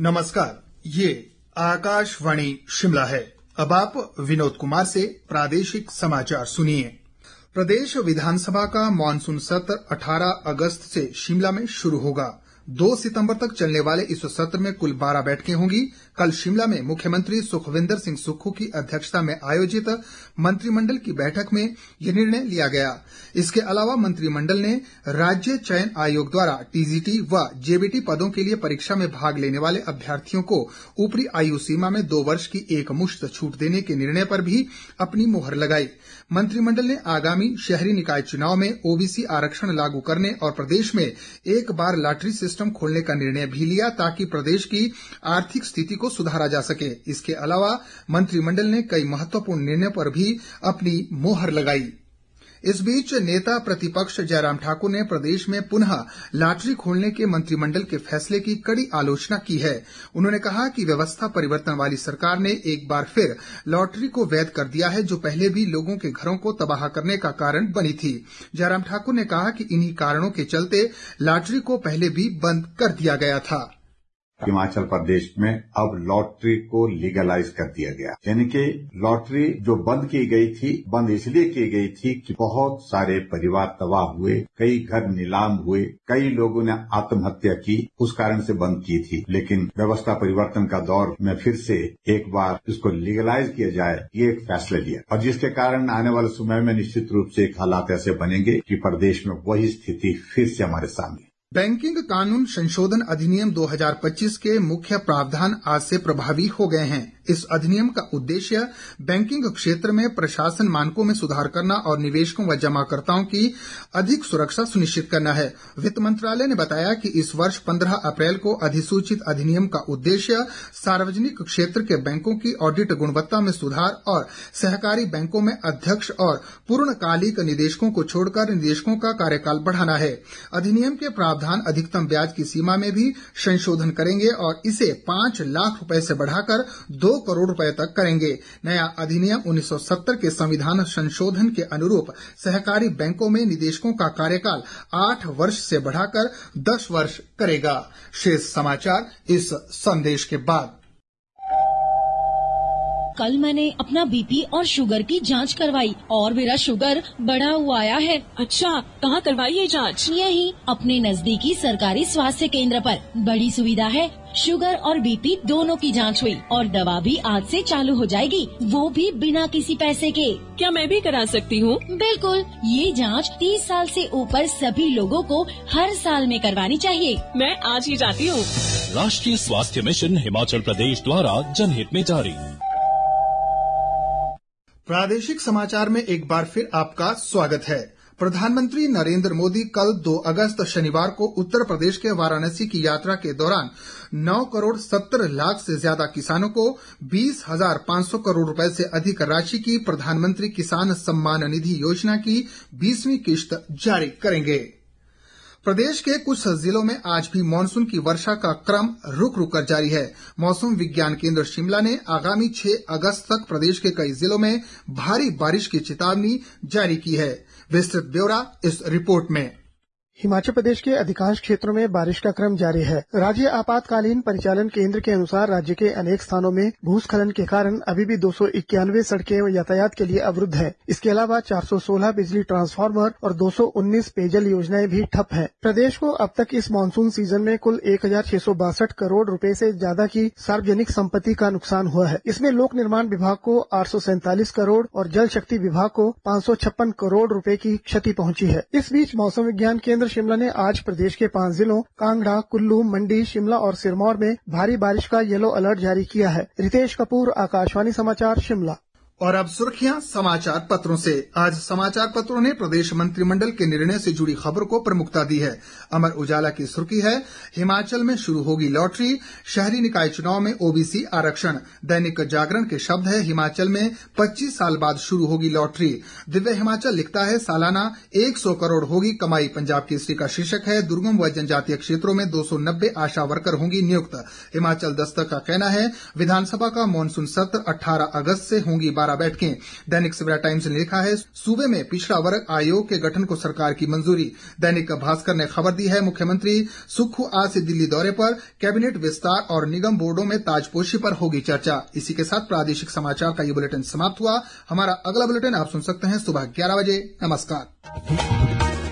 नमस्कार, ये आकाशवाणी शिमला है। अब आप विनोद कुमार से प्रादेशिक समाचार सुनिए। प्रदेश विधानसभा का मॉनसून सत्र 18 अगस्त से शिमला में शुरू होगा। 2 सितंबर तक चलने वाले इस सत्र में कुल 12 बैठकें होंगी। कल शिमला में मुख्यमंत्री सुखविंदर सिंह सुक्खू की अध्यक्षता में आयोजित मंत्रिमंडल की बैठक में ये निर्णय लिया गया। इसके अलावा मंत्रिमंडल ने राज्य चयन आयोग द्वारा टीजीटी व जेबीटी पदों के लिए परीक्षा में भाग लेने वाले अभ्यर्थियों को ऊपरी आयु सीमा में 2 वर्ष की एकमुश्त छूट देने के निर्णय पर भी अपनी मोहर लगाई। मंत्रिमंडल ने आगामी शहरी निकाय चुनाव में ओबीसी आरक्षण लागू करने और प्रदेश में एक बार लॉटरी सिस्टम खोलने का निर्णय भी लिया ताकि प्रदेश की आर्थिक स्थिति को सुधारा जा सके। इसके अलावा मंत्रिमंडल ने कई महत्वपूर्ण निर्णयों पर भी अपनी मोहर लगाई। इस बीच नेता प्रतिपक्ष जयराम ठाकुर ने प्रदेश में पुनः लॉटरी खोलने के मंत्रिमंडल के फैसले की कड़ी आलोचना की है। उन्होंने कहा कि व्यवस्था परिवर्तन वाली सरकार ने एक बार फिर लॉटरी को वैध कर दिया है, जो पहले भी लोगों के घरों को तबाह करने का कारण बनी थी। जयराम ठाकुर ने कहा कि इन्हीं कारणों के चलते लॉटरी को पहले भी बंद कर दिया गया था। हिमाचल प्रदेश में अब लॉटरी को लीगलाइज कर दिया गया, यानी कि लॉटरी जो बंद की गई थी, बंद इसलिए की गई थी कि बहुत सारे परिवार तबाह हुए, कई घर नीलाम हुए, कई लोगों ने आत्महत्या की, उस कारण से बंद की थी। लेकिन व्यवस्था परिवर्तन का दौर में फिर से एक बार इसको लीगलाइज किया जाए, ये एक फैसला लिया और जिसके कारण आने वाले समय में निश्चित रूप से एक हालात ऐसे बनेंगे कि प्रदेश में वही स्थिति फिर से हमारे सामने। बैंकिंग कानून संशोधन अधिनियम 2025 के मुख्य प्रावधान आज से प्रभावी हो गए हैं। इस अधिनियम का उद्देश्य बैंकिंग क्षेत्र में प्रशासन मानकों में सुधार करना और निवेशकों व जमाकर्ताओं की अधिक सुरक्षा सुनिश्चित करना है। वित्त मंत्रालय ने बताया कि इस वर्ष 15 अप्रैल को अधिसूचित अधिनियम का उद्देश्य सार्वजनिक क्षेत्र के बैंकों की ऑडिट गुणवत्ता में सुधार और सहकारी बैंकों में अध्यक्ष और पूर्णकालिक निदेशकों को छोड़कर निदेशकों का कार्यकाल बढ़ाना है। अधिनियम के प्रावधान अधिकतम ब्याज की सीमा में भी संशोधन करेंगे और इसे 5 लाख रुपए से बढ़ाकर 2 करोड़ रुपए तक करेंगे। नया अधिनियम 1970 के संविधान संशोधन के अनुरूप सहकारी बैंकों में निदेशकों का कार्यकाल 8 वर्ष से बढ़ाकर 10 वर्ष करेगा। शेष समाचार इस संदेश के बाद। कल मैंने अपना बीपी और शुगर की जांच करवाई और मेरा शुगर बढ़ा हुआ आया है। अच्छा, कहाँ करवाई ये जांच? यही अपने नजदीकी सरकारी स्वास्थ्य केंद्र पर। बड़ी सुविधा है, शुगर और बीपी दोनों की जांच हुई और दवा भी आज से चालू हो जाएगी, वो भी बिना किसी पैसे के। क्या मैं भी करा सकती हूँ? बिल्कुल, ये जांच 30 साल से ऊपर सभी लोगों को हर साल में करवानी चाहिए। मैं आज ही जाती हूँ। राष्ट्रीय स्वास्थ्य मिशन हिमाचल प्रदेश द्वारा जनहित में जारी। प्रादेशिक समाचार में एक बार फिर आपका स्वागत है। प्रधानमंत्री नरेंद्र मोदी कल 2 अगस्त शनिवार को उत्तर प्रदेश के वाराणसी की यात्रा के दौरान 9 करोड़ 70 लाख से ज्यादा किसानों को 20,500 करोड़ रुपए से अधिक राशि की प्रधानमंत्री किसान सम्मान निधि योजना की 20वीं किश्त जारी करेंगे। प्रदेश के कुछ जिलों में आज भी मानसून की वर्षा का क्रम रुक रुक कर जारी है। मौसम विज्ञान केंद्र शिमला ने आगामी 6 अगस्त तक प्रदेश के कई जिलों में भारी बारिश की चेतावनी जारी की है। विस्तृत ब्यौरा इस रिपोर्ट में। हिमाचल प्रदेश के अधिकांश क्षेत्रों में बारिश का क्रम जारी है। राज्य आपातकालीन परिचालन केंद्र के अनुसार राज्य के अनेक स्थानों में भूस्खलन के कारण अभी भी 291 सड़कें यातायात के लिए अवरुद्ध है। इसके अलावा 416 बिजली ट्रांसफार्मर और 219 पेयजल योजनाएं भी ठप हैं। प्रदेश को अब तक इस मानसून सीजन में कुल 1,662 करोड़ रुपए से ज्यादा की सार्वजनिक संपत्ति का नुकसान हुआ है। इसमें लोक निर्माण विभाग को 847 करोड़ और जल शक्ति विभाग को 556 करोड़ रुपए की क्षति पहुंची है। इस बीच मौसम विज्ञान केंद्र शिमला ने आज प्रदेश के 5 जिलों कांगड़ा, कुल्लू, मंडी, शिमला और सिरमौर में भारी बारिश का येलो अलर्ट जारी किया है। रितेश कपूर, आकाशवाणी समाचार, शिमला। और अब सुर्खियां समाचार पत्रों से। आज समाचार पत्रों ने प्रदेश मंत्रिमंडल के निर्णय से जुड़ी खबर को प्रमुखता दी है। अमर उजाला की सुर्खी है, हिमाचल में शुरू होगी लॉटरी, शहरी निकाय चुनाव में ओबीसी आरक्षण। दैनिक जागरण के शब्द है, हिमाचल में 25 साल बाद शुरू होगी लॉटरी। दिव्य हिमाचल लिखता है, सालाना 100 करोड़ होगी कमाई। पंजाब केसरी का शीर्षक है, दुर्गम व जनजातीय क्षेत्रों में 290 आशा वर्कर होंगी नियुक्त। हिमाचल दस्तक का कहना है, विधानसभा का मानसून सत्र 18 अगस्त से होंगी 12 बैठकें। दैनिक सवेरा टाइम्स ने लिखा है सूबे में पिछड़ा वर्ग आयोग के गठन को सरकार की मंजूरी। दैनिक भास्कर ने खबर दी है मुख्यमंत्री सुक्खू आज से दिल्ली दौरे पर, कैबिनेट विस्तार और निगम बोर्डों में ताजपोशी पर होगी चर्चा। इसी के साथ प्रादेशिक समाचार का ये बुलेटिन समाप्त हुआ। हमारा अगला बुलेटिन आप सुन सकते हैं सुबह 11 बजे। नमस्कार।